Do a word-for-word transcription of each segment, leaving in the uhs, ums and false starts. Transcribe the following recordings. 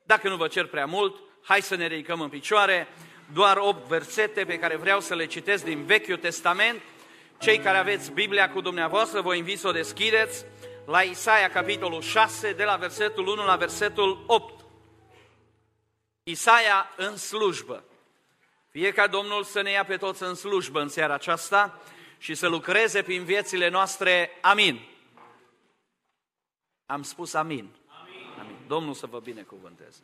Dacă nu vă cer prea mult, hai să ne ridicăm în picioare, doar opt versete pe care vreau să le citesc din Vechiul Testament. Cei care aveți Biblia cu dumneavoastră, vă invit să o deschideți la Isaia, capitolul șase, de la versetul unu la versetul opt. Isaia în slujbă. Fie ca Domnul să ne ia pe toți în slujbă în seara aceasta și să lucreze prin viețile noastre. Amin. Am spus amin. Amin. Amin. Domnul să vă binecuvânteze.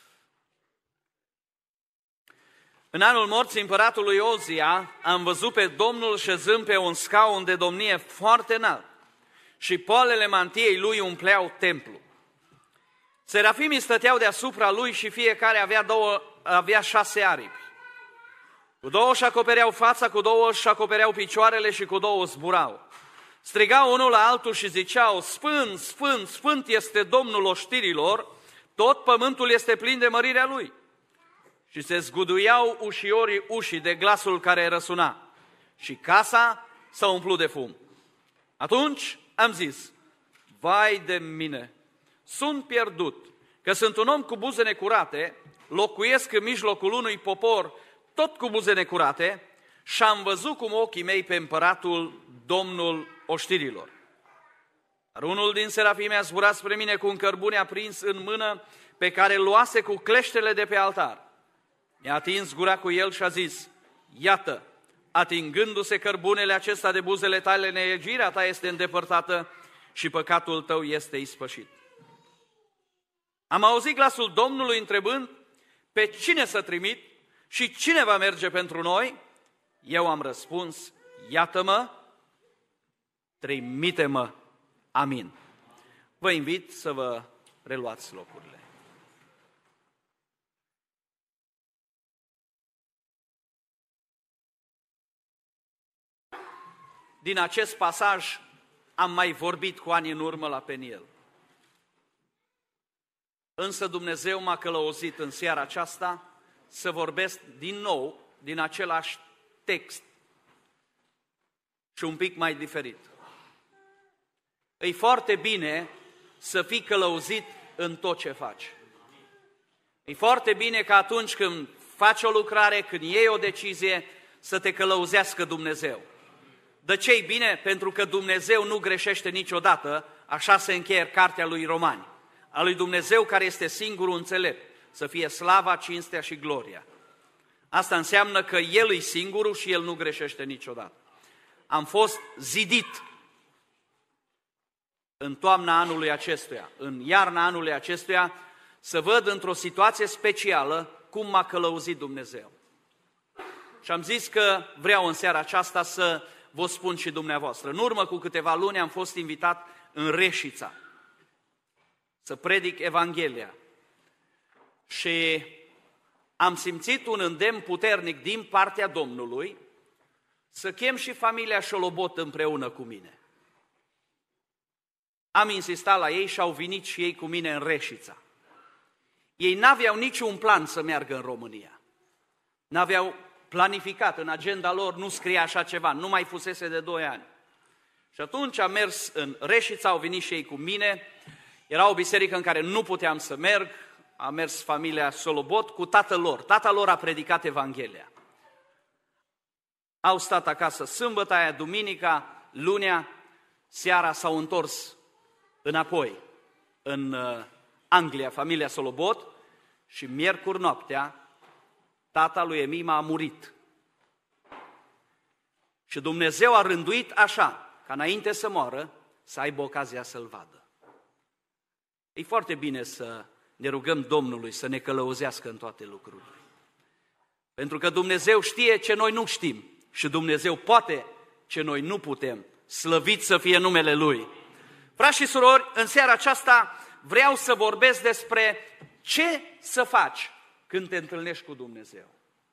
În anul morții împăratului Ozia am văzut pe Domnul șezând pe un scaun de domnie foarte înalt și poalele mantiei lui umpleau templu. Serafimii stăteau deasupra lui și fiecare avea, două, avea șase aripi. Cu două își acopereau fața, cu două își acopereau picioarele și cu două zburau. Strigau unul la altul și ziceau: Sfânt, Sfânt, Sfânt este Domnul oștirilor, tot pământul este plin de mărirea Lui. Și se zguduiau ușiorii ușii de glasul care răsuna și casa s-a umplut de fum. Atunci am zis: vai de mine, sunt pierdut, că sunt un om cu buze necurate, locuiesc în mijlocul unui popor tot cu buze necurate și am văzut cum ochii mei pe împăratul, Domnul oștirilor. Dar unul din serafimi a zburat spre mine cu un cărbune aprins în mână, pe care îl luase cu cleștele de pe altar. Mi-a atins gura cu el și a zis: iată, atingându-se cărbunele acesta de buzele tale, neiegirea ta este îndepărtată și păcatul tău este ispășit. Am auzit glasul Domnului întrebând: pe cine să trimit și cine va merge pentru noi? Eu am răspuns: iată-mă, trimite-mă. Amin. Vă invit să vă reluați locurile. Din acest pasaj am mai vorbit cu ani în urmă la Peniel. Însă Dumnezeu m-a călăuzit în seara aceasta să vorbesc din nou din același text și un pic mai diferit. E foarte bine să fii călăuzit în tot ce faci. E foarte bine că atunci când faci o lucrare, când iei o decizie, să te călăuzească Dumnezeu. De ce-i bine? Pentru că Dumnezeu nu greșește niciodată, așa se încheie cartea lui Romani. A lui Dumnezeu care este singurul înțelept, să fie slava, cinstea și gloria. Asta înseamnă că El e singurul și El nu greșește niciodată. Am fost zidit în toamna anului acestuia, în iarna anului acestuia, să văd într-o situație specială cum m-a călăuzit Dumnezeu. Și am zis că vreau în seara aceasta să vă spun și dumneavoastră. În urmă cu câteva luni am fost invitat în Reșița să predic Evanghelia și am simțit un îndemn puternic din partea Domnului să chem și familia Șolobot împreună cu mine. Am insistat la ei și au venit și ei cu mine în Reșița. Ei n-aveau niciun plan să meargă în România. N-aveau planificat, în agenda lor nu scria așa ceva, nu mai fusese de doi ani. Și atunci am mers în Reșița, au venit și ei cu mine, era o biserică în care nu puteam să merg, a mers familia Solobot cu tatăl lor. Tatăl lor a predicat Evanghelia. Au stat acasă sâmbătă aia, duminica, lunea, seara s-au întors înapoi în Anglia, familia Solobot, și miercuri noaptea tata lui Emima a murit. Și Dumnezeu a rânduit așa, ca înainte să moară, să aibă ocazia să-l vadă. E foarte bine să ne rugăm Domnului să ne călăuzească în toate lucrurile. Pentru că Dumnezeu știe ce noi nu știm și Dumnezeu poate ce noi nu putem. Slăvit să fie numele Lui. Frați și surori, în seara aceasta vreau să vorbesc despre ce să faci când te întâlnești cu Dumnezeu.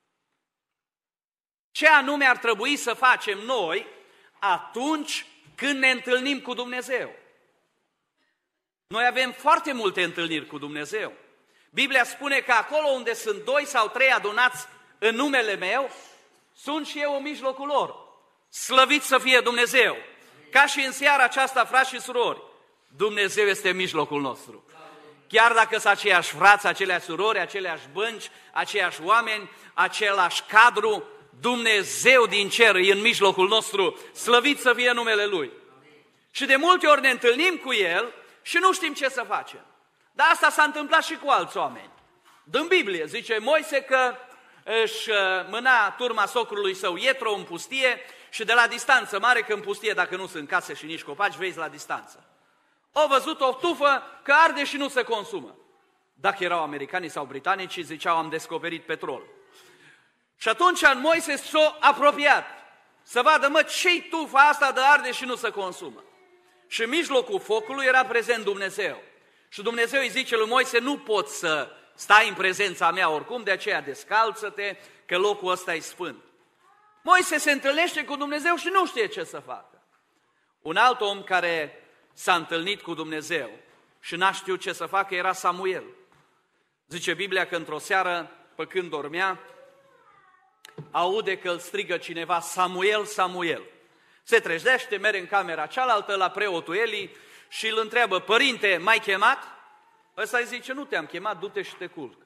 Ce anume ar trebui să facem noi atunci când ne întâlnim cu Dumnezeu. Noi avem foarte multe întâlniri cu Dumnezeu. Biblia spune că acolo unde sunt doi sau trei adunați în numele meu, sunt și eu în mijlocul lor. Slăvit să fie Dumnezeu! Ca și în seara aceasta, frați și surori, Dumnezeu este în mijlocul nostru. chiar dacă sunt aceiași frați, aceleași surori, aceleași bănci, aceiași oameni, același cadru, Dumnezeu din cer e în mijlocul nostru, slăvit să fie numele Lui. Și de multe ori ne întâlnim cu El și nu știm ce să facem. Dar asta s-a întâmplat și cu alți oameni. Din Biblie zice Moise că își mâna turma socrului său Ietro în pustie și de la distanță mare, că în pustie dacă nu sunt case și nici copaci, vezi la distanță. Au văzut o tufă că arde și nu se consumă. Dacă erau americanii sau britanici, ziceau am descoperit petrol. Și atunci în Moise s-a apropiat să vadă, mă, ce-i tufa asta de arde și nu se consumă. Și în mijlocul focului era prezent Dumnezeu. Și Dumnezeu îi zice lui Moise, nu poți să stai în prezența mea oricum, de aceea descalță-te, că locul ăsta e sfânt. Moise se întâlnește cu Dumnezeu și nu știe ce să facă. Un alt om care s-a întâlnit cu Dumnezeu și n-a știut ce să facă era Samuel. Zice Biblia că într-o seară, pe când dormea, aude că îl strigă cineva, Samuel, Samuel. Se trezește, merge în camera cealaltă la preotul Eli și îl întreabă, părinte, m-ai chemat? Ăsta îi zice, nu te-am chemat, du-te și te culcă.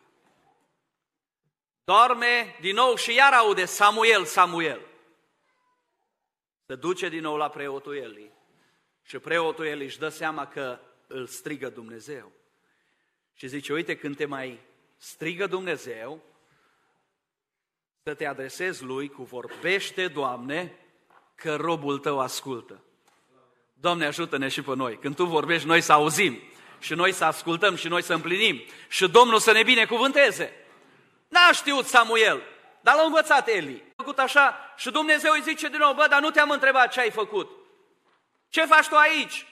Dorme din nou și iar aude, Samuel, Samuel. Se duce din nou la preotul Eli și preotul Eli își dă seama că îl strigă Dumnezeu. Și zice, uite, când te mai strigă Dumnezeu, să te adresezi lui cu vorbește, Doamne, că robul tău ascultă. Doamne, ajută-ne și pe noi. Când Tu vorbești, noi să auzim și noi să ascultăm și noi să împlinim și Domnul să ne binecuvânteze. N-a știut Samuel, dar l-a învățat Eli. A făcut așa și Dumnezeu îi zice din nou, bă, dar nu te-am întrebat ce ai făcut. Ce faci tu aici?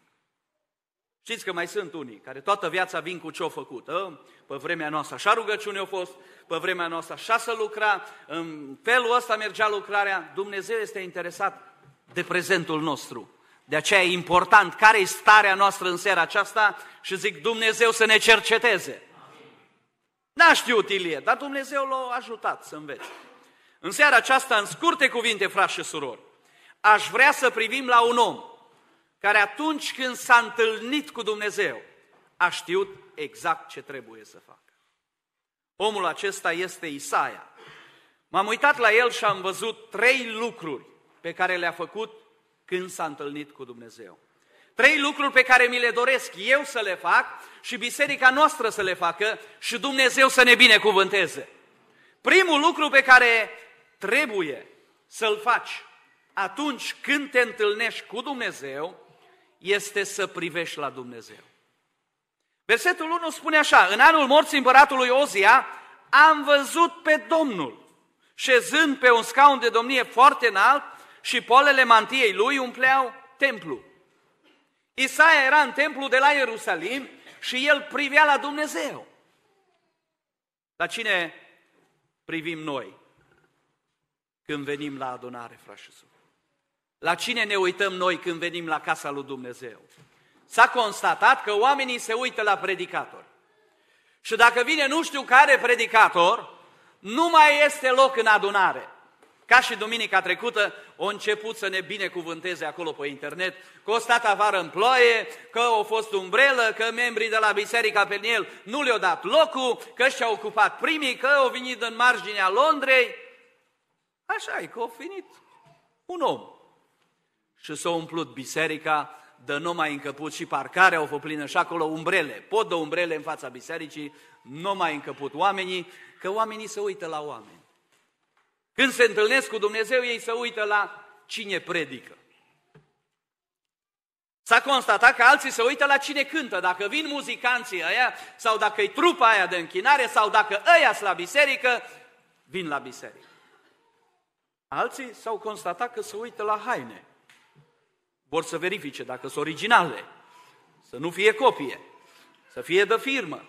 Știți că mai sunt unii care toată viața vin cu ce-au făcut. A? Pe vremea noastră așa rugăciune a fost, pe vremea noastră așa să lucra, în felul ăsta mergea lucrarea. Dumnezeu este interesat de prezentul nostru. De aceea e important care e starea noastră în seara aceasta și zic Dumnezeu să ne cerceteze. N-a știut Ilie, dar Dumnezeu l-a ajutat să învețe. În seara aceasta, în scurte cuvinte, frați și surori, aș vrea să privim la un om care atunci când s-a întâlnit cu Dumnezeu, a știut exact ce trebuie să facă. Omul acesta este Isaia. M-am uitat la el și am văzut trei lucruri pe care le-a făcut când s-a întâlnit cu Dumnezeu. Trei lucruri pe care mi le doresc eu să le fac și biserica noastră să le facă și Dumnezeu să ne binecuvânteze. Primul lucru pe care trebuie să-l faci atunci când te întâlnești cu Dumnezeu este să privești la Dumnezeu. Versetul unu spune așa, în anul morții împăratului Ozia am văzut pe Domnul șezând pe un scaun de domnie foarte înalt și polele mantiei lui umpleau templu. Isaia era în templu de la Ierusalim și el privea la Dumnezeu. La cine privim noi când venim la adunare, frați și surori? La cine ne uităm noi când venim la casa lui Dumnezeu? S-a constatat că oamenii se uită la predicator. Și dacă vine nu știu care predicator, nu mai este loc în adunare. Ca și duminica trecută, au început să ne binecuvânteze acolo pe internet, că o stat afară în ploaie, că a fost umbrelă, că membrii de la Biserica Peniel nu le-au dat locul, că și-au ocupat primii, că au venit în marginea Londrei. Așa e, că a venit un om. Și s-a umplut biserica, de nu mai încăput și parcarea, au fost plină și acolo umbrele, pod de umbrele în fața bisericii, nu mai încăput oamenii, că oamenii se uită la oameni. Când se întâlnesc cu Dumnezeu, ei se uită la cine predică. S-a constatat că alții se uită la cine cântă, dacă vin muzicanții ăia, sau dacă e trupa aia de închinare, sau dacă ăia sunt la biserică, vin la biserică. Alții s-au constatat că se uită la haine. Vor să verifice dacă sunt originale, să nu fie copie, să fie de firmă.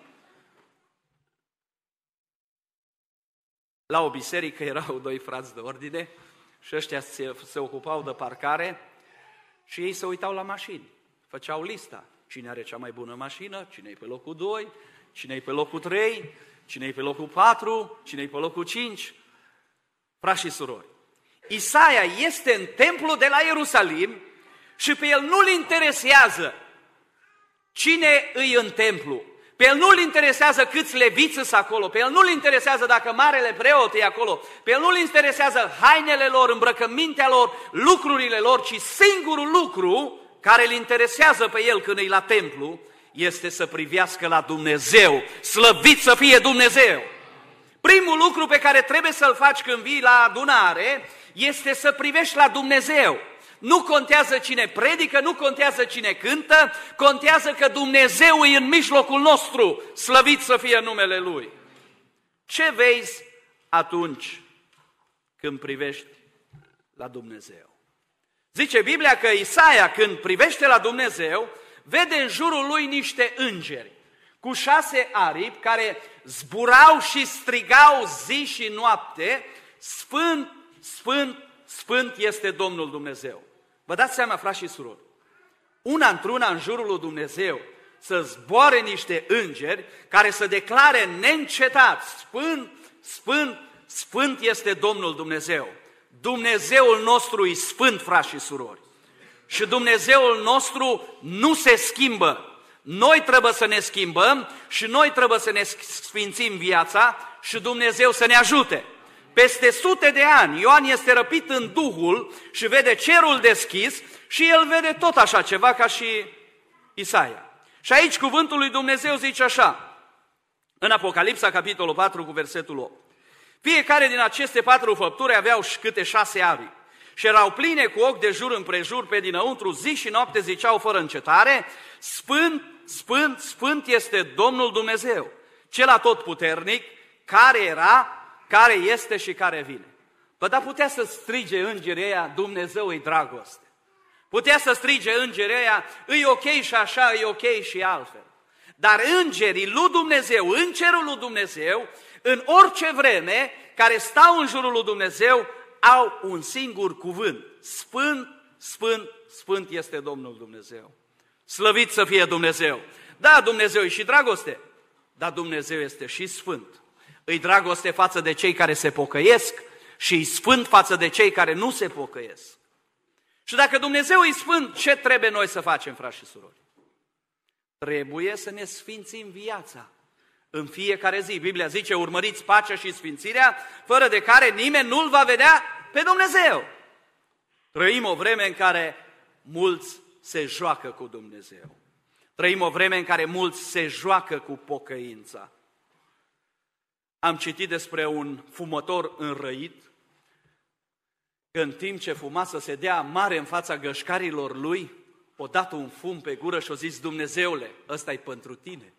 La o biserică erau doi frați de ordine și ăștia se, se ocupau de parcare și ei se uitau la mașini. Făceau lista. Cine are cea mai bună mașină, cine e pe locul doi, cine e pe locul trei, cine e pe locul patru, cine e pe locul cinci. Frați și surori, Isaia este în templu de la Ierusalim și pe el nu-l interesează cine îi în templu. Pe Pe el nu-l interesează câți leviți sunt acolo, pe el nu-l interesează dacă marele preot e acolo, pe el nu-l interesează hainele lor, îmbrăcămintea lor, lucrurile lor, ci singurul lucru care îl interesează pe el când e la templu este să privească la Dumnezeu, slăvit să fie Dumnezeu. Primul lucru pe care trebuie să-l faci când vii la adunare este să privești la Dumnezeu. Nu contează cine predică, nu contează cine cântă, contează că Dumnezeu e în mijlocul nostru, slăvit să fie numele Lui. Ce vezi atunci când privești la Dumnezeu? Zice Biblia că Isaia, când privește la Dumnezeu, vede în jurul lui niște îngeri cu șase aripi care zburau și strigau zi și noapte, Sfânt, Sfânt, Sfânt este Domnul Dumnezeu. Vă dați seama, frați și surori, una într-una în jurul lui Dumnezeu să zboare niște îngeri care să declare neîncetat, Sfânt, Sfânt, Sfânt este Domnul Dumnezeu. Dumnezeul nostru e sfânt, frați și surori. Și Dumnezeul nostru nu se schimbă. Noi trebuie să ne schimbăm și noi trebuie să ne sfințim viața și Dumnezeu să ne ajute. Peste sute de ani, Ioan este răpit în Duhul și vede cerul deschis și el vede tot așa ceva ca și Isaia. Și aici cuvântul lui Dumnezeu zice așa, în Apocalipsa, capitolul patru, cu versetul opt. Fiecare din aceste patru făpturi aveau câte șase aripi și erau pline cu ochi de jur împrejur pe dinăuntru, zi și noapte ziceau fără încetare, Sfânt, Sfânt, Sfânt este Domnul Dumnezeu, cel atotputernic, care era, care este și care vine. Bă, dar putea să strige îngerii ăia, Dumnezeu e dragoste. Putea să strige îngerii ăia, e ok și așa, e ok și altfel. Dar îngerii lui Dumnezeu, în cerul lui Dumnezeu, în orice vreme, care stau în jurul lui Dumnezeu, au un singur cuvânt. Sfânt, Sfânt, Sfânt este Domnul Dumnezeu. Slăvit să fie Dumnezeu. Da, Dumnezeu e și dragoste, dar Dumnezeu este și Sfânt. Îi dragoste față de cei care se pocăiesc și îi sfânt față de cei care nu se pocăiesc. Și dacă Dumnezeu îi sfânt, ce trebuie noi să facem, frați și surori? Trebuie să ne sfințim viața în fiecare zi. Biblia zice, urmăriți pacea și sfințirea, fără de care nimeni nu-L va vedea pe Dumnezeu. Trăim o vreme în care mulți se joacă cu Dumnezeu. Trăim o vreme în care mulți se joacă cu pocăința. Am citit despre un fumător înrăit, că în timp ce fuma să se dea mare în fața gășcarilor lui, o dat un fum pe gură și o zis, Dumnezeule, ăsta-i pentru tine.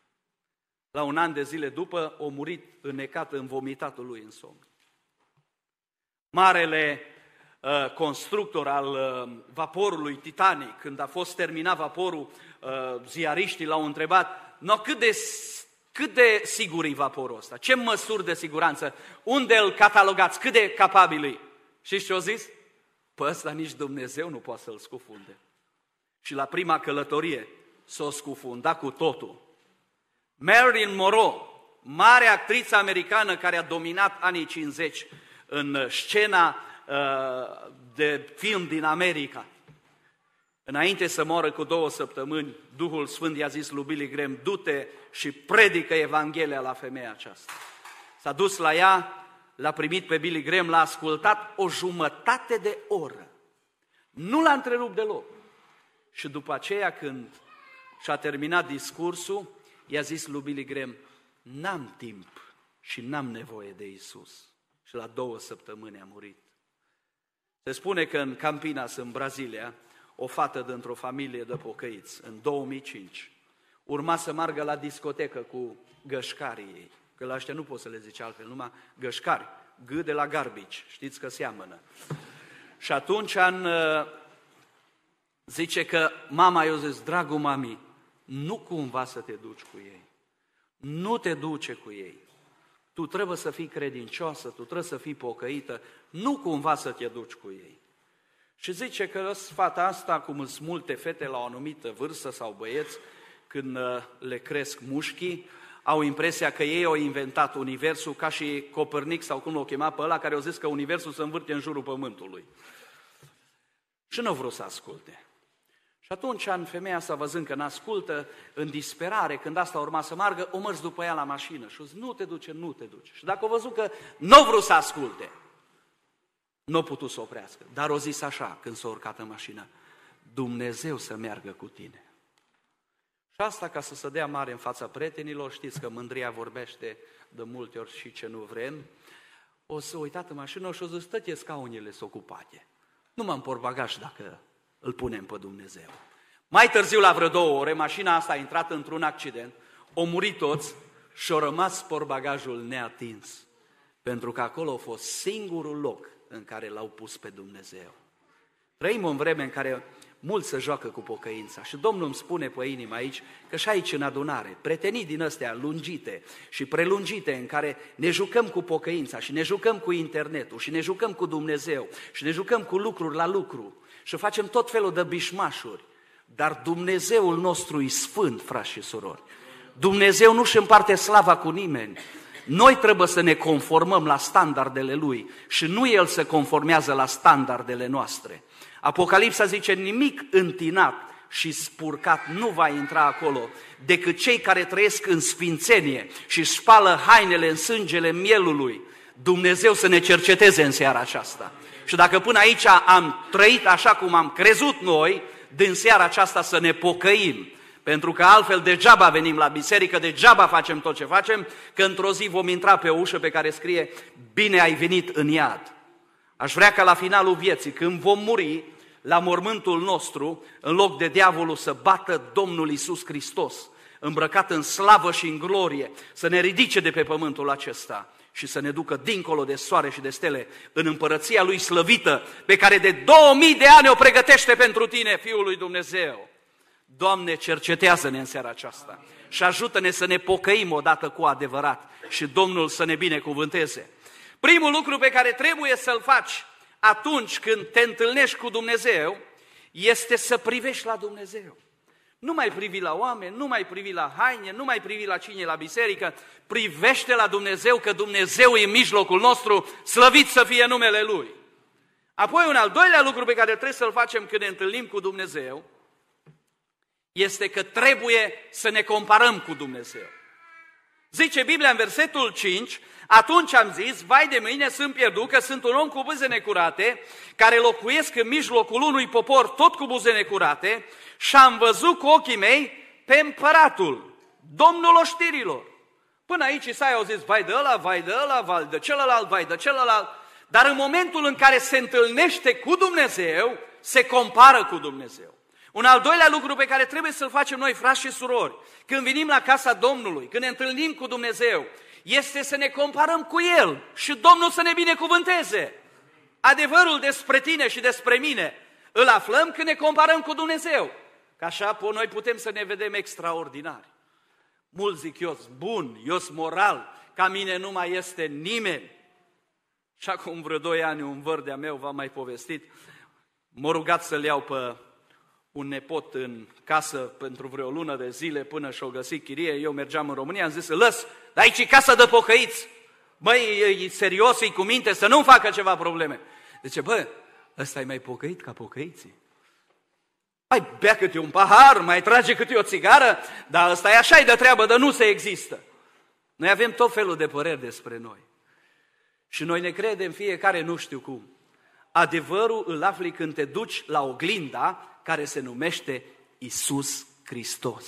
La un an de zile după, o murit înnecat în vomitatul lui în somn. Marele uh, constructor al uh, vaporului Titanic, când a fost terminat vaporul, uh, ziariștii l-au întrebat, no, cât de Cât de sigur e vaporul ăsta? Ce măsuri de siguranță? Unde îl catalogați? Cât de capabil e? Și ce-o zis? Păi ăsta nici Dumnezeu nu poate să-l scufunde. Și la prima călătorie s-o scufunda cu totul. Marilyn Monroe, mare actriță americană care a dominat anii cincizeci în scena uh, de film din America. Înainte să moară cu două săptămâni, Duhul Sfânt i-a zis lui Billy Graham, du-te și predică Evanghelia la femeia aceasta. S-a dus la ea, l-a primit pe Billy Graham, l-a ascultat o jumătate de oră. Nu l-a întrerupt deloc. Și după aceea, când și-a terminat discursul, i-a zis lui Billy Graham, n-am timp și n-am nevoie de Iisus. Și la două săptămâni a murit. Se spune că în Campinas, în Brazilia, o fată dintr-o familie de pocăiți, în două mii cinci, urma să meargă la discotecă cu gășcarii ei, că la ăștia nu poți să le zici altfel, numai gășcari, G de la garbici, știți că seamănă. Și atunci an, zice că mama i-a zis, dragul mami, nu cumva să te duci cu ei, nu te duce cu ei, tu trebuie să fii credincioasă, tu trebuie să fii pocăită, nu cumva să te duci cu ei. Și zice că fata asta, cum sunt multe fete la o anumită vârstă sau băieți, când le cresc mușchii, au impresia că ei au inventat universul, ca și Copernic sau cum l-o chema pe ăla, care au zis că universul se învârte în jurul pământului. Și nu vreau să asculte. Și atunci, în femeia asta, văzând că n-ascultă, în disperare, când asta urma să meargă, o mers după ea la mașină și o zis, nu te duce, nu te duce. Și dacă o văzut că nu vreau să asculte, nu a putut să oprească. Dar o zis așa, când s-a urcat în mașină, Dumnezeu să meargă cu tine. Și asta ca să se dea mare în fața prietenilor, știți că mândria vorbește de multe ori și ce nu vrem, o să uitat în mașină și o zis, tătie scaunile sunt ocupate. Nu m-am portbagaj dacă îl punem pe Dumnezeu. Mai târziu, la vreo două ore, mașina asta a intrat într-un accident, au murit toți și a rămas portbagajul neatins. Pentru că acolo a fost singurul loc în care l-au pus pe Dumnezeu. Trăim în vreme în care mulți se joacă cu pocăința și Domnul îmi spune pe inimă aici că și aici în adunare, pretenii din astea lungite și prelungite în care ne jucăm cu pocăința și ne jucăm cu internetul și ne jucăm cu Dumnezeu și ne jucăm cu lucruri la lucru și facem tot felul de bișmașuri, dar Dumnezeul nostru e sfânt, frați și surori. Dumnezeu nu își împarte slava cu nimeni. Noi trebuie să ne conformăm la standardele Lui și nu El se conformează la standardele noastre. Apocalipsa zice, nimic întinat și spurcat nu va intra acolo, decât cei care trăiesc în sfințenie și spală hainele în sângele mielului. Dumnezeu să ne cerceteze în seara aceasta. Și dacă până aici am trăit așa cum am crezut noi, din seara aceasta să ne pocăim. Pentru că altfel degeaba venim la biserică, degeaba facem tot ce facem, că într-o zi vom intra pe o ușă pe care scrie, bine ai venit în iad. Aș vrea ca la finalul vieții, când vom muri, la mormântul nostru, în loc de diavolul să bată Domnul Iisus Hristos, îmbrăcat în slavă și în glorie, să ne ridice de pe pământul acesta și să ne ducă dincolo de soare și de stele, în împărăția Lui slăvită, pe care de două mii de ani o pregătește pentru tine, Fiul lui Dumnezeu. Doamne, cercetează-ne în seara aceasta și ajută-ne să ne pocăim odată cu adevărat și Domnul să ne binecuvânteze. Primul lucru pe care trebuie să-l faci atunci când te întâlnești cu Dumnezeu este să privești la Dumnezeu. Nu mai privi la oameni, nu mai privi la haine, nu mai privi la cine la biserică, privește la Dumnezeu, că Dumnezeu e în mijlocul nostru, slăvit să fie numele Lui. Apoi un al doilea lucru pe care trebuie să-l facem când ne întâlnim cu Dumnezeu este că trebuie să ne comparăm cu Dumnezeu. Zice Biblia în versetul cinci, atunci am zis, vai de mine, sunt pierdut, că sunt un om cu buze necurate, care locuiesc în mijlocul unui popor tot cu buze necurate, și am văzut cu ochii mei pe împăratul, Domnul oștirilor. Până aici Isaia au zis, vai de ăla, vai de ăla, vai de celălalt, vai de celălalt, dar în momentul în care se întâlnește cu Dumnezeu, se compară cu Dumnezeu. Un al doilea lucru pe care trebuie să-l facem noi, frați și surori, când venim la casa Domnului, când ne întâlnim cu Dumnezeu, este să ne comparăm cu El și Domnul să ne binecuvânteze. Adevărul despre tine și despre mine îl aflăm când ne comparăm cu Dumnezeu. Că așa noi putem să ne vedem extraordinari. Mulți zic, eu sunt bun, eu sunt moral, ca mine nu mai este nimeni. Și acum vreo doi ani un văr de-a meu v-am mai povestit, m-a rugat să-l iau pe un nepot în casă pentru vreo lună de zile până și-o găsit chirie. Eu mergeam în România, am zis, lăs, dar aici e casă de pocăiți. Băi, e serios, e cu minte, să nu facă ceva probleme. Zice, bă, ăsta e mai pocăit ca pocăiții. Mai bea câte un pahar, mai trage câte o țigară, dar ăsta e așa, e de treabă, dar nu se există. Noi avem tot felul de păreri despre noi. Și noi ne credem fiecare nu știu cum. Adevărul îl afli când te duci la oglinda care se numește Iisus Hristos.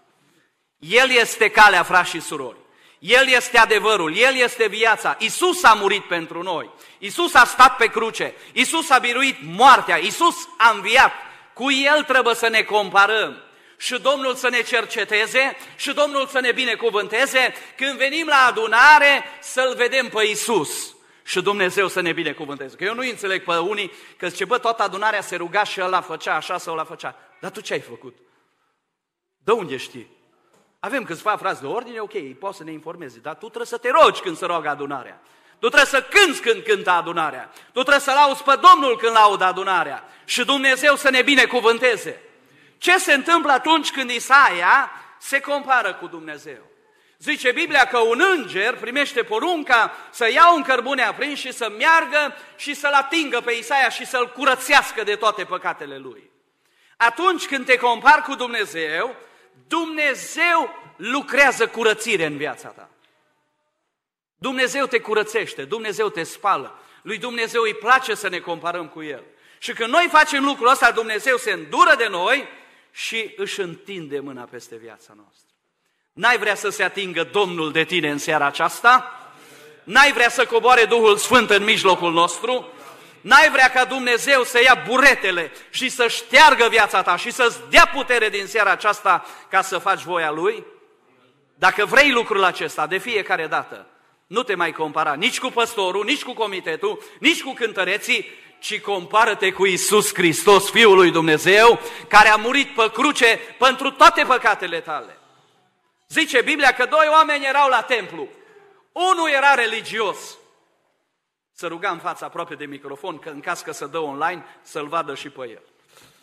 El este calea, frați și surori. El este adevărul, El este viața. Iisus a murit pentru noi. Iisus a stat pe cruce. Iisus a biruit moartea. Iisus a înviat. Cu El trebuie să ne comparăm. Și Domnul să ne cerceteze și Domnul să ne binecuvânteze când venim la adunare să-L vedem pe Iisus. Și Dumnezeu să ne binecuvânteze. Că eu nu înțeleg pe unii că zice, bă, toată adunarea se ruga și ăla făcea așa sau ăla făcea. Dar tu ce ai făcut? De unde știi? Avem câțiva frați de ordine, ok, ei pot să ne informeze, dar tu trebuie să te rogi când se roagă adunarea. Tu trebuie să cânți când cântă adunarea. Tu trebuie să lauzi pe Domnul când laudă adunarea. Și Dumnezeu să ne binecuvânteze. Ce se întâmplă atunci când Isaia se compară cu Dumnezeu? Zice Biblia că un înger primește porunca să ia un cărbune aprins și să meargă și să-l atingă pe Isaia și să-l curățească de toate păcatele lui. Atunci când te compari cu Dumnezeu, Dumnezeu lucrează curățire în viața ta. Dumnezeu te curățește, Dumnezeu te spală. Lui Dumnezeu îi place să ne comparăm cu El. Și când noi facem lucrul ăsta, Dumnezeu se îndură de noi și își întinde mâna peste viața noastră. N-ai vrea să se atingă Domnul de tine în seara aceasta? N-ai vrea să coboare Duhul Sfânt în mijlocul nostru? N-ai vrea ca Dumnezeu să ia buretele și să șteargă viața ta și să-ți dea putere din seara aceasta ca să faci voia Lui? Dacă vrei lucrul acesta de fiecare dată, nu te mai compara nici cu păstorul, nici cu comitetul, nici cu cântăreții, ci compară-te cu Iisus Hristos, Fiul lui Dumnezeu, care a murit pe cruce pentru toate păcatele tale. Zice Biblia că doi oameni erau la templu. Unul era religios. Să ruga în fața aproape de microfon, că în caz că se dă online, să-l vadă și pe el.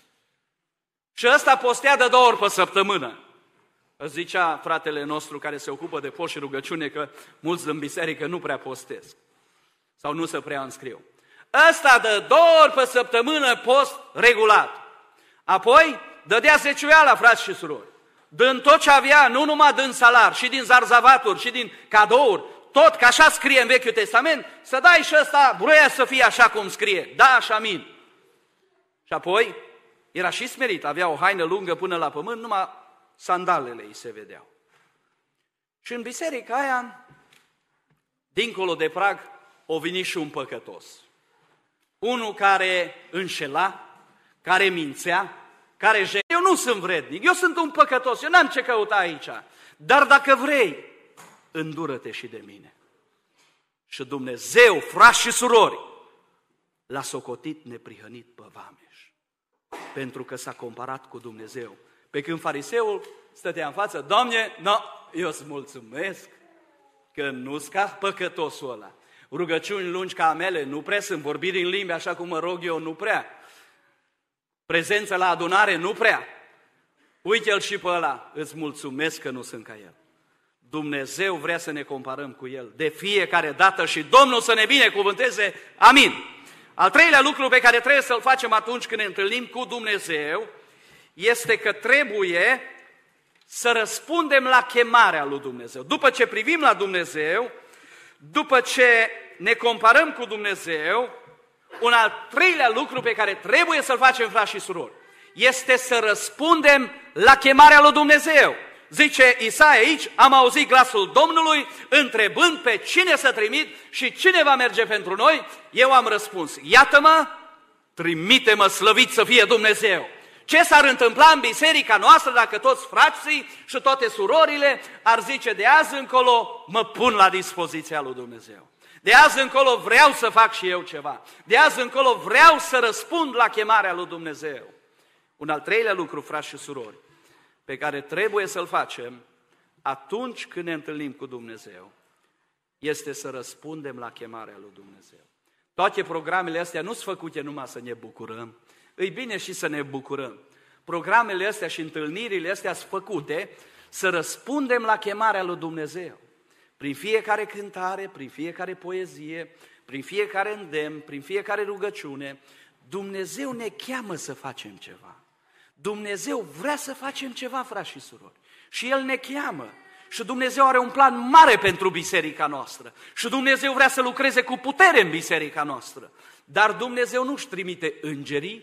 Și ăsta postea de două ori pe săptămână. Îți zicea fratele nostru care se ocupă de post și rugăciune că mulți din biserică nu prea postesc. Sau nu se prea înscriu. Ăsta de două ori pe săptămână post regulat. Apoi dădea zeciuiala, frați și surori. Dând tot ce avea, nu numai din salar, și din zarzavaturi, și din cadouri, tot, că așa scrie în Vechiul Testament, să dai și ăsta, vroia să fie așa cum scrie, da și amin. Și apoi era și smerit, avea o haină lungă până la pământ, numai sandalele îi se vedeau. Și în biserica aia, dincolo de prag, o veni și un păcătos. Unul care înșela, care mințea, care je... Eu nu sunt vrednic, eu sunt un păcătos, eu n-am ce căuta aici. Dar dacă vrei, îndură-te și de mine. Și Dumnezeu, frați și surori, l-a socotit neprihănit pe vameș. Pentru că s-a comparat cu Dumnezeu. Pe când fariseul stătea în față, Doamne, no, eu îți mulțumesc că nu-s ca păcătosul ăla. Rugăciuni lungi ca mele nu prea sunt, vorbiri în limbi așa cum mă rog eu nu prea. Prezență la adunare nu prea. Uite-l și pe ăla, îți mulțumesc că nu sunt ca el. Dumnezeu vrea să ne comparăm cu El de fiecare dată și Domnul să ne binecuvânteze. Amin. Al treilea lucru pe care trebuie să-l facem atunci când ne întâlnim cu Dumnezeu este că trebuie să răspundem la chemarea lui Dumnezeu. După ce privim la Dumnezeu, după ce ne comparăm cu Dumnezeu, un al treilea lucru pe care trebuie să-l facem, frați și surori, este să răspundem la chemarea lui Dumnezeu. Zice Isaia aici, am auzit glasul Domnului întrebând pe cine să trimit și cine va merge pentru noi. Eu am răspuns, iată-mă, trimite-mă, slăvit să fie Dumnezeu. Ce s-ar întâmpla în biserica noastră dacă toți frații și toate surorile ar zice de azi încolo mă pun la dispoziția lui Dumnezeu. De azi încolo vreau să fac și eu ceva. De azi încolo vreau să răspund la chemarea lui Dumnezeu. Un al treilea lucru, frați și surori, pe care trebuie să-l facem atunci când ne întâlnim cu Dumnezeu, este să răspundem la chemarea lui Dumnezeu. Toate programele astea nu sunt făcute numai să ne bucurăm, e bine și să ne bucurăm. Programele astea și întâlnirile astea sunt făcute să răspundem la chemarea lui Dumnezeu. Prin fiecare cântare, prin fiecare poezie, prin fiecare îndemn, prin fiecare rugăciune, Dumnezeu ne cheamă să facem ceva. Dumnezeu vrea să facem ceva, frați și surori. Și El ne cheamă. Și Dumnezeu are un plan mare pentru biserica noastră. Și Dumnezeu vrea să lucreze cu putere în biserica noastră. Dar Dumnezeu nu-și trimite îngerii,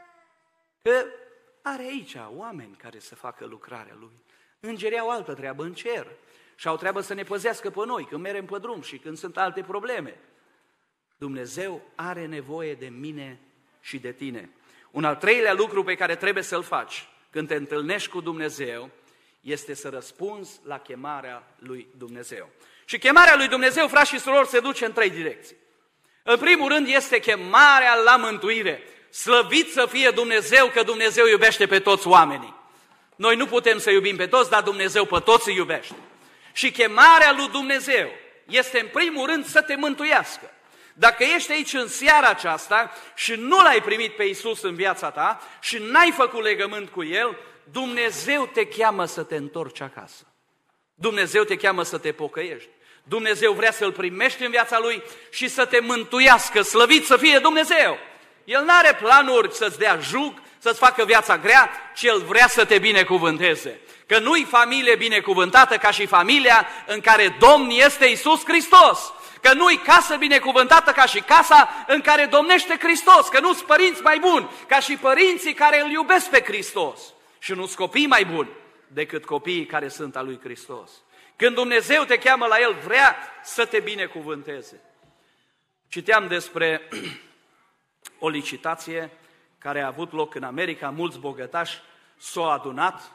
că are aici oameni care să facă lucrarea Lui. Îngerii au altă treabă în cer și au treabă să ne păzească pe noi când merem pe drum și când sunt alte probleme. Dumnezeu are nevoie de mine și de tine. Un al treilea lucru pe care trebuie să-l faci când te întâlnești cu Dumnezeu este să răspunzi la chemarea lui Dumnezeu. Și chemarea lui Dumnezeu, frați și surori, se duce în trei direcții. În primul rând este chemarea la mântuire. Slăvit să fie Dumnezeu, că Dumnezeu iubește pe toți oamenii. Noi nu putem să iubim pe toți, dar Dumnezeu pe toți îi iubește. Și chemarea lui Dumnezeu este în primul rând să te mântuiască. Dacă ești aici în seara aceasta și nu l-ai primit pe Iisus în viața ta și n-ai făcut legământ cu El, Dumnezeu te cheamă să te întorci acasă. Dumnezeu te cheamă să te pocăiești. Dumnezeu vrea să-L primești în viața Lui și să te mântuiască, slăvit să fie Dumnezeu. El n-are planuri să-ți dea jug, să-ți facă viața grea, ci El vrea să te binecuvânteze. Că nu-i familie binecuvântată ca și familia în care Domn este Iisus Hristos. Că nu-i casă binecuvântată ca și casa în care domnește Hristos. Că nu-s părinți mai buni ca și părinții care îl iubesc pe Hristos. Și nu-s copii mai buni decât copiii care sunt al lui Hristos. Când Dumnezeu te cheamă la El, vrea să te binecuvânteze. Citeam despre o licitație care a avut loc în America, mulți bogătași s-au adunat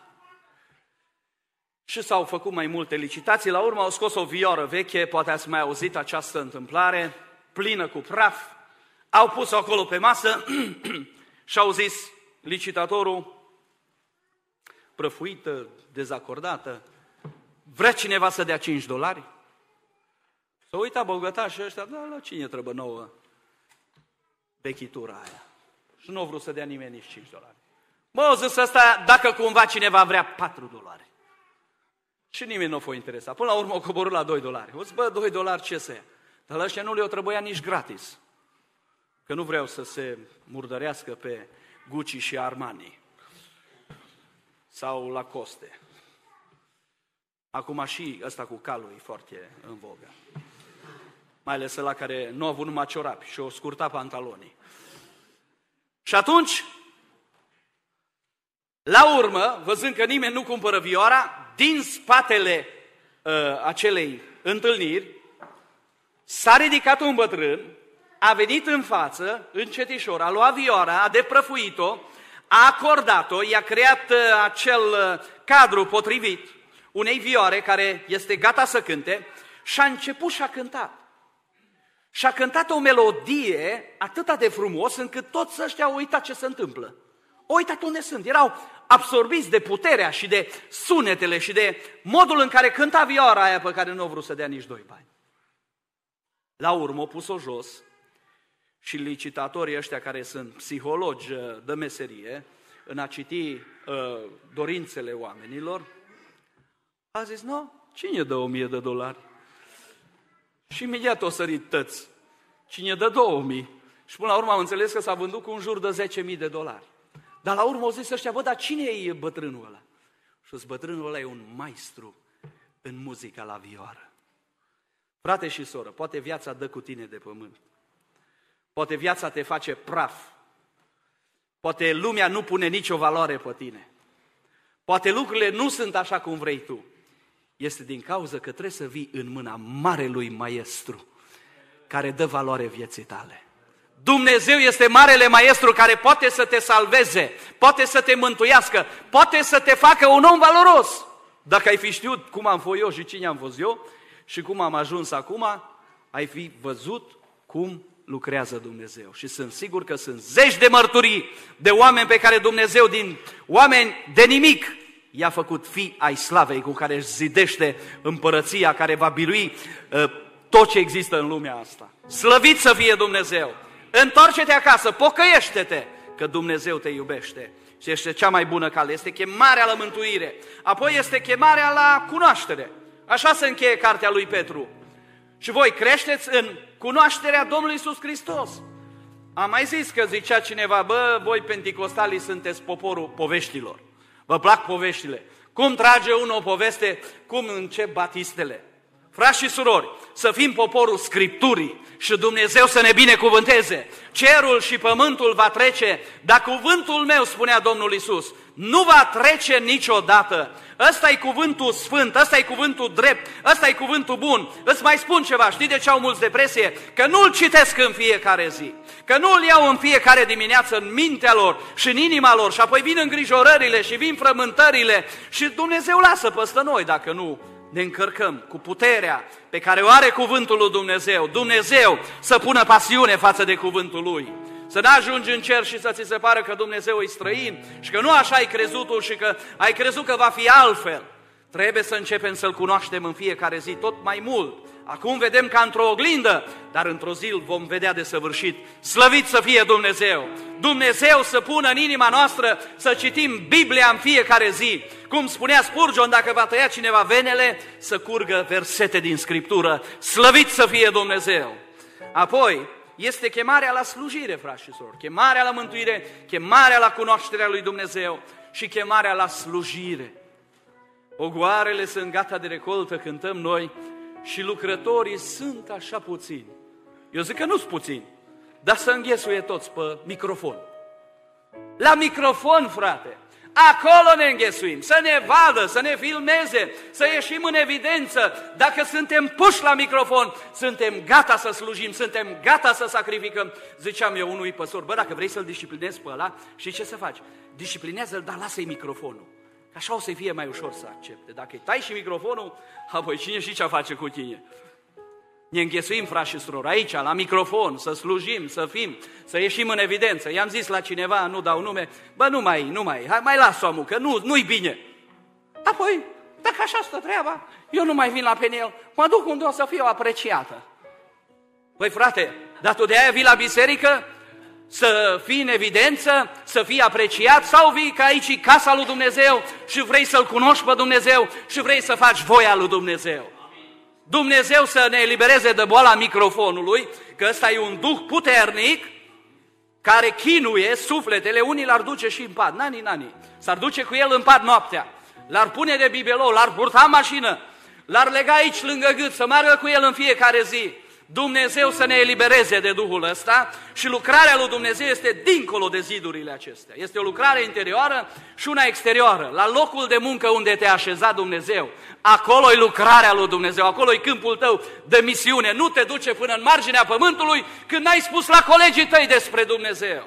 și s-au făcut mai multe licitații. La urmă au scos o vioră veche, poate ați mai auzit această întâmplare, plină cu praf, au pus-o acolo pe masă și au zis licitatorul, prăfuită, dezacordată, vrea cineva să dea cinci dolari? S-au uitat bogătașii ăștia, da, la cine trebuie nouă vechitura aia? Și nu au vrut să dea nimeni nici cinci dolari. Mă, au zis ăsta, dacă cumva cineva vrea patru dolari. Și nimeni nu a fost interesat. Până la urmă au coborât la doi dolari. O zis, bă, doi dolari ce să ia? Dar la ăștia nu le-o trebuia nici gratis. Că nu vreau să se murdărească pe Gucci și Armani. Sau Lacoste. Acum și ăsta cu calul e foarte în vogă. Mai ales ăla care nu a avut numai ciorapi și o scurta pantalonii. Și atunci, la urmă, văzând că nimeni nu cumpără vioara, din spatele uh, acelei întâlniri, s-a ridicat un bătrân, a venit în față, încetișor, a luat vioara, a deprăfuit-o, a acordat-o, i-a creat uh, acel uh, cadru potrivit unei vioare care este gata să cânte și a început și a cântat. Și a cântat o melodie atât de frumos încât toți ăștia au uitat ce se întâmplă. Au uitat unde sunt. Erau absorbiți de puterea și de sunetele și de modul în care cânta vioara aia pe care nu au vrut să dea nici doi bani. La urmă au pus-o jos și licitatorii ăștia care sunt psihologi de meserie, în a citi uh, dorințele oamenilor, a zis, nu, cine dă o mie de dolari? Și imediat o sărit tăți. Cine dă două mii? Și până la urmă am înțeles că s-a vândut cu un jur de zece mii de dolari. Dar la urmă au zis ăștia, bă, dar cine e bătrânul ăla? Și zis, bătrânul ăla e un maestru în muzica la vioară. Frate și soră, poate viața dă cu tine de pământ. Poate viața te face praf. Poate lumea nu pune nicio valoare pe tine. Poate lucrurile nu sunt așa cum vrei tu. Este din cauza că trebuie să vii în mâna marelui maestru care dă valoare vieții tale. Dumnezeu este marele maestru care poate să te salveze, poate să te mântuiască, poate să te facă un om valoros. Dacă ai fi știut cum am fost eu și cine am fost eu și cum am ajuns acum, ai fi văzut cum lucrează Dumnezeu. Și sunt sigur că sunt zeci de mărturii de oameni pe care Dumnezeu, din oameni de nimic, i-a făcut fii ai slavei cu care își zidește împărăția care va birui uh, tot ce există în lumea asta. Slăvit să fie Dumnezeu! Întoarce-te acasă, pocăiește-te, că Dumnezeu te iubește. Și este cea mai bună cale, este chemarea la mântuire. Apoi este chemarea la cunoaștere. Așa se încheie cartea lui Petru. Și voi creșteți în cunoașterea Domnului Iisus Hristos. Am mai zis că zicea cineva, bă, voi penticostalii sunteți poporul poveștilor. Vă plac poveștile. Cum trage unul o poveste, cum încep batistele. Frați și surori, să fim poporul Scripturii și Dumnezeu să ne binecuvânteze. Cerul și pământul va trece, dar cuvântul meu, spunea Domnul Iisus, nu va trece niciodată. Ăsta e cuvântul sfânt, ăsta e cuvântul drept, ăsta e cuvântul bun. Îți mai spun ceva, știi de ce au mulți depresie? Că nu-l citesc în fiecare zi, că nu-l iau în fiecare dimineață în mintea lor și în inima lor și apoi vin îngrijorările și vin frământările și Dumnezeu lasă peste noi dacă nu ne încărcăm cu puterea pe care o are cuvântul lui Dumnezeu. Dumnezeu să pună pasiune față de cuvântul Lui. Să n-ajungi în cer și să ți se pară că Dumnezeu e străin și că nu așa ai crezut tu și că ai crezut că va fi altfel. Trebuie să începem să-L cunoaștem în fiecare zi tot mai mult. Acum vedem ca într-o oglindă, dar într-o zi îl vom vedea desăvârșit. Slăvit să fie Dumnezeu! Dumnezeu să pună în inima noastră să citim Biblia în fiecare zi. Cum spunea Spurgeon, dacă va tăia cineva venele, să curgă versete din Scriptură. Slăvit să fie Dumnezeu! Apoi, este chemarea la slujire, frați și surori, chemarea la mântuire, chemarea la cunoașterea lui Dumnezeu și chemarea la slujire. Ogoarele sunt gata de recoltă, cântăm noi, și lucrătorii sunt așa puțini. Eu zic că nu sunt puțini, dar să înghesuie toți pe microfon. La microfon, frate! Acolo ne înghesuim, să ne vadă, să ne filmeze, să ieșim în evidență. Dacă suntem puși la microfon, suntem gata să slujim, suntem gata să sacrificăm. Ziceam eu unui păstor, bă, dacă vrei să-l disciplinezi pe ăla, știi ce să faci? Disciplinează-l, dar lasă-i microfonul. Așa o să fie mai ușor să accepte. Dacă îi tai și microfonul, apoi cine știe ce face cu tine? Ne înghesuim, frați și surori, aici, la microfon, să slujim, să fim, să ieșim în evidență. I-am zis la cineva, nu dau nume, bă, nu mai, nu mai, hai, mai las omul, că nu, nu-i bine. Apoi, dacă așa stă treaba, eu nu mai vin la Peniel, mă duc unde o să fiu apreciată. Păi, frate, dar tu de aia vii la biserică să fii în evidență, să fii apreciat, sau vii că aici e casa lui Dumnezeu și vrei să-L cunoști pe Dumnezeu și vrei să faci voia lui Dumnezeu? Dumnezeu să ne elibereze de boala microfonului, că ăsta e un duh puternic care chinuie sufletele, unii l-ar duce și în pat, nani, nani, s-ar duce cu el în pat noaptea, l-ar pune de bibelou, l-ar purta în mașină, l-ar lega aici lângă gât, să meargă cu el în fiecare zi. Dumnezeu să ne elibereze de duhul ăsta și lucrarea lui Dumnezeu este dincolo de zidurile acestea. Este o lucrare interioară și una exterioară. La locul de muncă unde te-a așezat Dumnezeu, acolo e lucrarea lui Dumnezeu, acolo e câmpul tău de misiune. Nu te duce până în marginea pământului când n-ai spus la colegii tăi despre Dumnezeu.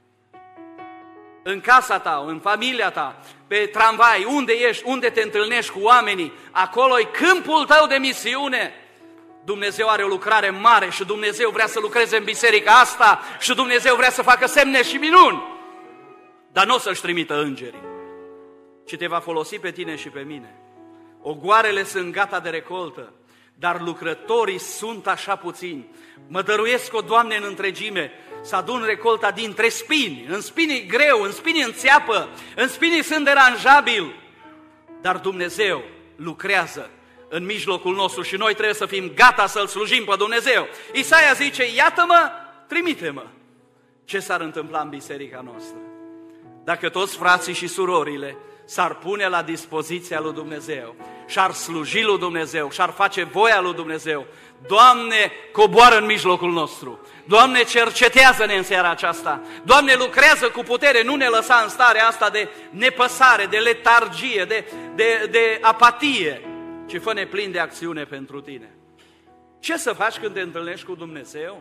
În casa ta, în familia ta, pe tramvai, unde ești, unde te întâlnești cu oamenii, acolo e câmpul tău de misiune. Dumnezeu are o lucrare mare și Dumnezeu vrea să lucreze în biserica asta și Dumnezeu vrea să facă semne și minuni. Dar nu o să-și trimită îngerii, ci te va folosi pe tine și pe mine. Ogoarele sunt gata de recoltă, dar lucrătorii sunt așa puțini. Mă dăruiesc-o, Doamne, în întregime, să adun recolta dintre spini. În spini e greu, în spini înțeapă, în spini sunt deranjabil, dar Dumnezeu lucrează în mijlocul nostru și noi trebuie să fim gata să-L slujim pe Dumnezeu. Isaia zice, iată-mă, trimite-mă. Ce s-ar întâmpla în biserica noastră dacă toți frații și surorile s-ar pune la dispoziția lui Dumnezeu și ar sluji lui Dumnezeu și ar face voia lui Dumnezeu? Doamne, coboară în mijlocul nostru. Doamne, cercetează-ne în seara aceasta. Doamne, lucrează cu putere, nu ne lăsa în starea asta de nepăsare, de letargie, de, de, de apatie, ci fă-ne plini de acțiune pentru Tine. Ce să faci când te întâlnești cu Dumnezeu?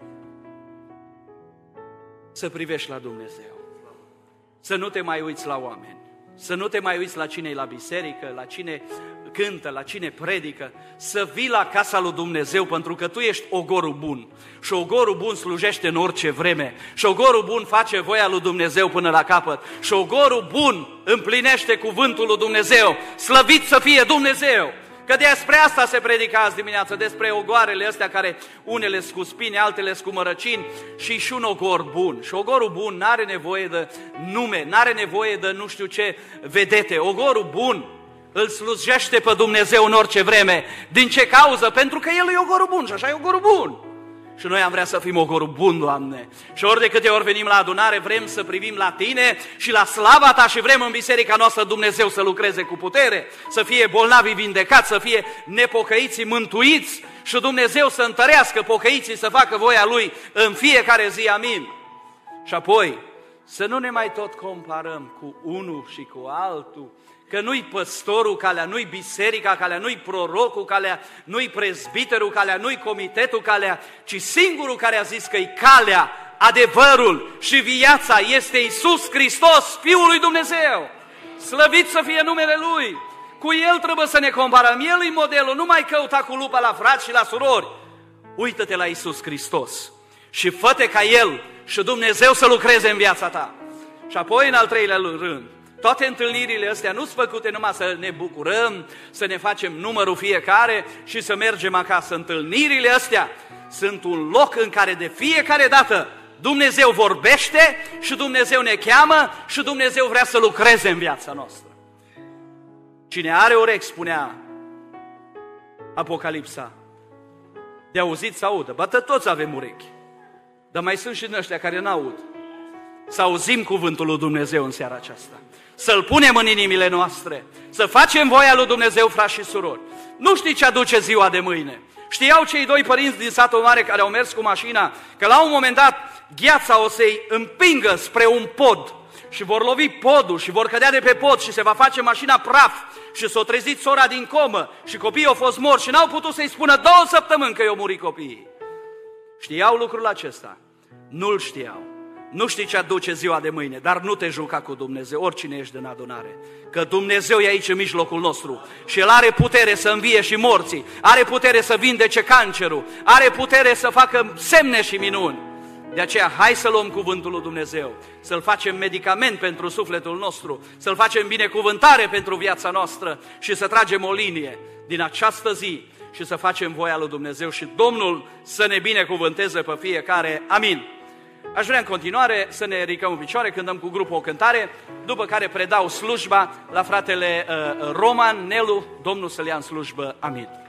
Să privești la Dumnezeu. Să nu te mai uiți la oameni. Să nu te mai uiți la cine e la biserică, la cine cântă, la cine predică. Să vii la casa lui Dumnezeu, pentru că tu ești ogorul bun. Și ogorul bun slujește în orice vreme. Și ogorul bun face voia lui Dumnezeu până la capăt. Și ogorul bun împlinește cuvântul lui Dumnezeu. Slăvit să fie Dumnezeu! Că despre asta se predica azi dimineață, despre ogoarele astea care unele sunt cu spine, altele sunt cu mărăcini, și și un ogor bun. Și ogorul bun n-are nevoie de nume, n-are nevoie de nu știu ce vedete. Ogorul bun îl slujește pe Dumnezeu în orice vreme. Din ce cauză? Pentru că El e ogorul bun și așa e ogorul bun. Și noi am vrea să fim ogorul bun, Doamne. Și ori de câte ori venim la adunare, vrem să privim la Tine și la slava Ta și vrem în biserica noastră Dumnezeu să lucreze cu putere, să fie bolnavii vindecați, să fie nepocăiții mântuiți și Dumnezeu să întărească pocăiții să facă voia Lui în fiecare zi. Amin. Și apoi, să nu ne mai tot comparăm cu unul și cu altul, că nu-i păstorul calea, nu-i biserica calea, nu-i prorocul calea, nu-i prezbiterul calea, nu-i comitetul calea, ci singurul care a zis că-i calea, adevărul și viața este Iisus Hristos, Fiul lui Dumnezeu. Slăvit să fie numele Lui! Cu El trebuie să ne comparăm, El e modelul, nu mai căuta cu lupa la frați și la surori. Uită-te la Iisus Hristos și fă-te ca El și Dumnezeu să lucreze în viața ta. Și apoi, în al treilea rând, toate întâlnirile astea nu sunt făcute numai să ne bucurăm, să ne facem numărul fiecare și să mergem acasă. Întâlnirile astea sunt un loc în care de fiecare dată Dumnezeu vorbește și Dumnezeu ne cheamă și Dumnezeu vrea să lucreze în viața noastră. Cine are urechi, spunea Apocalipsa, de auzit să audă, bă, toți avem urechi. Dar mai sunt și din ăștia care n-aud. Să auzim cuvântul lui Dumnezeu în seara aceasta. Să-L punem în inimile noastre. Să facem voia lui Dumnezeu, frați și surori. Nu știi ce aduce ziua de mâine. Știau cei doi părinți din satul mare care au mers cu mașina că la un moment dat gheața o să-i împingă spre un pod și vor lovi podul și vor cădea de pe pod și se va face mașina praf și s-o trezit sora din comă și copiii au fost morți și n-au putut să-i spună două săptămâni că i-au murit copiii. Știau lucrul acesta? Nu-l știau. Nu știi ce aduce ziua de mâine, dar nu te juca cu Dumnezeu, oricine ești din adunare. Că Dumnezeu e aici în mijlocul nostru și El are putere să învie și morții, are putere să vindece cancerul, are putere să facă semne și minuni. De aceea, hai să luăm cuvântul lui Dumnezeu, să-L facem medicament pentru sufletul nostru, să-L facem binecuvântare pentru viața noastră și să tragem o linie din această zi și să facem voia lui Dumnezeu și Domnul să ne binecuvânteze pe fiecare. Amin. Aș vrea în continuare să ne ridicăm în picioare, cântăm cu grupul o cântare, după care predau slujba la fratele uh, Roman Nelu, Domnul să-l ia în slujbă. Amin.